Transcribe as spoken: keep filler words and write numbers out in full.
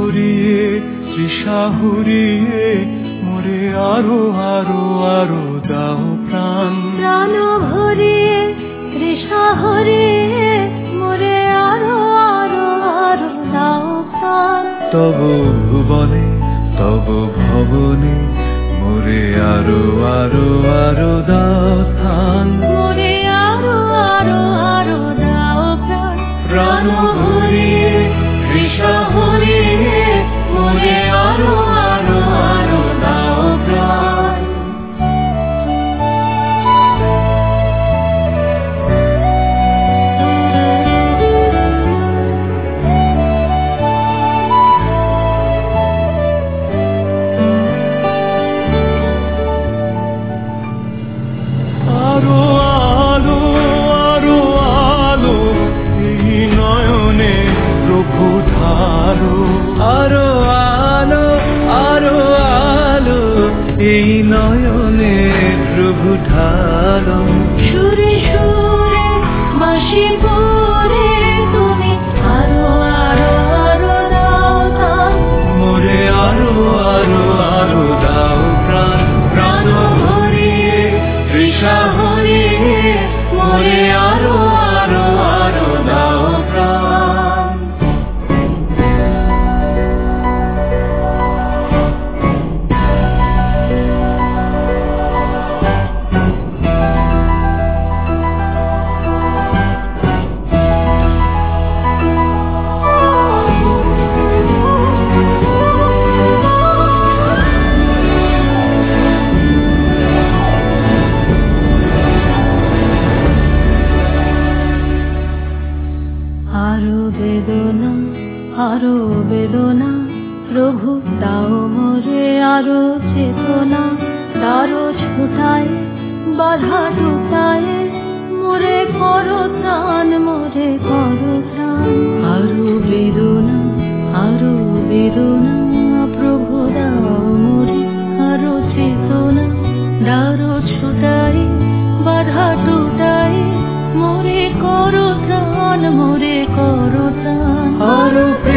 ভরিয়ে তৃষা হরিয়ে মোরে আরো আরো আরো দাও প্রাণ। প্রাণ ভরিয়ে তৃষা হরিয়ে মোরে আরো আরো আরো দাও প্রাণ। তব ভুবনে তব ভবনে মোরে আরো আরো আরো দাও স্থান। মোরে আরো আরো আরো দাও প্রাণ। প্রাণ ভরিয়ে তৃষা হরিয়ে মোরে আরো আরো আরো দাও প্রাণ। আরো আলো আরো আলো এই নয়নে প্রভু ঢালো। আরো আলো আরো আলো এই নয়নে প্রভু ঢালো। সুরে সুরে বাঁশি পরে তুমি আরো আরো আরো দাও প্রাণ। মোরে আরো আরো আরো দাও প্রাণ। প্রাণ ভরিয়ে তৃষা হরিয়ে মোরে আরো আরো আরো দাও প্রাণ। আরো বেদনা আরো বেদনা প্রভু দাও মোরে আরো চেতনা। দারো ছুটায় বাধা টুটায় মোরে করো ত্রাণ মোরে করো ত্রাণ। আরো বেদনা আরো বেদনা প্রভু দাও মোরে আরো চেতনা। দারো ছুটায় বাধা টুটায় মোরে করো ত্রাণ মোরে করো ত্রাণ। আরো